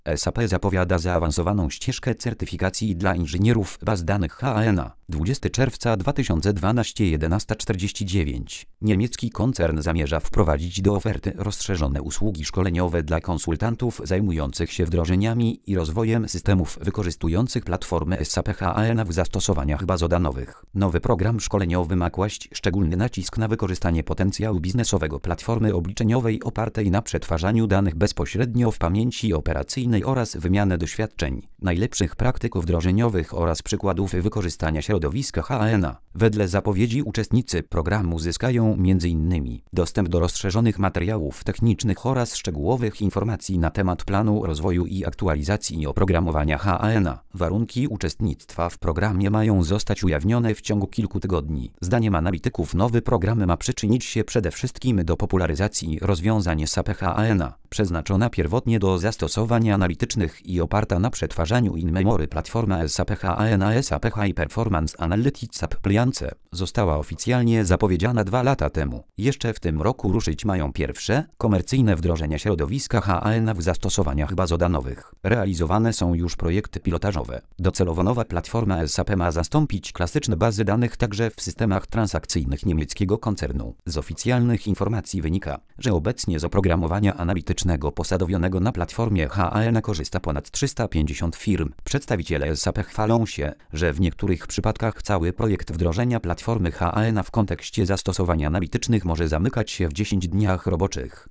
SAP zapowiada zaawansowaną ścieżkę certyfikacji dla inżynierów baz danych HANA. 20 czerwca 2012 11:49. Niemiecki koncern zamierza wprowadzić do oferty rozszerzone usługi szkoleniowe dla konsultantów zajmujących się wdrożeniami i rozwojem systemów wykorzystujących platformę SAP HANA w zastosowaniach bazodanowych. Nowy program szkoleniowy ma kłaść szczególny nacisk na wykorzystanie potencjału biznesowego platformy obliczeniowej opartej na przetwarzaniu danych bezpośrednio w pamięci operacyjnej oraz wymianę doświadczeń, najlepszych praktyk wdrożeniowych oraz przykładów wykorzystania środowiska HANA. Wedle zapowiedzi uczestnicy programu zyskają m.in. dostęp do rozszerzonych materiałów technicznych oraz szczegółowych informacji na temat planu rozwoju i aktualizacji oprogramowania HANA. Warunki uczestnictwa w programie mają zostać ujawnione w ciągu kilku tygodni. Zdaniem analityków nowy program ma przyczynić się przede wszystkim do popularyzacji rozwiązań SAP HANA, przeznaczona pierwotnie do zastosowań analitycznych i oparta na przetwarzaniu in-memory. Platforma SAP HANA SAP High Performance Analytics Appliance została oficjalnie zapowiedziana 2 lata temu. Jeszcze w tym roku ruszyć mają pierwsze, komercyjne wdrożenia środowiska HANA w zastosowaniach bazodanowych. Realizowane są już projekty pilotażowe. Docelowo nowa platforma SAP ma zastąpić klasyczne bazy danych także w systemach transakcyjnych niemieckiego koncernu. Z oficjalnych informacji wynika, że obecnie z oprogramowania analitycznego posadowionego na platformie HANA korzysta ponad 350 firm. Przedstawiciele SAP chwalą się, że w niektórych przypadkach cały projekt wdrożenia platformy HANA w kontekście zastosowań analitycznych może zamykać się w 10 dniach roboczych.